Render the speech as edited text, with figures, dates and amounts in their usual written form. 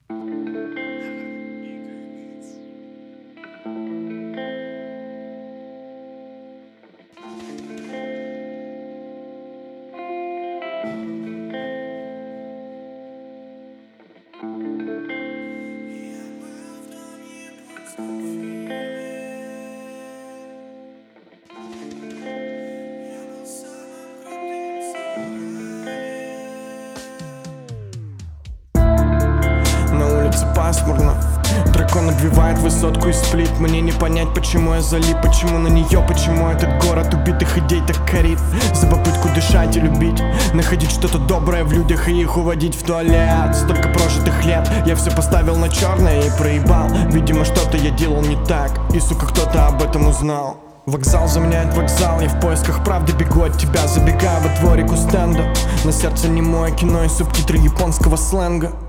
Пасмурно. Дракон обвивает высотку и сплит. Мне не понять, почему я залип, почему на нее, почему этот город убитых идей так корит. За попытку дышать и любить, находить что-то доброе в людях и их уводить в туалет. Столько прожитых лет, я все поставил на черное и проебал. Видимо, что-то я делал не так, и, сука, кто-то об этом узнал. Вокзал заменяет вокзал, я в поисках правды бегу от тебя. Забегаю во дворик у стенда, на сердце немое кино и субтитры японского сленга.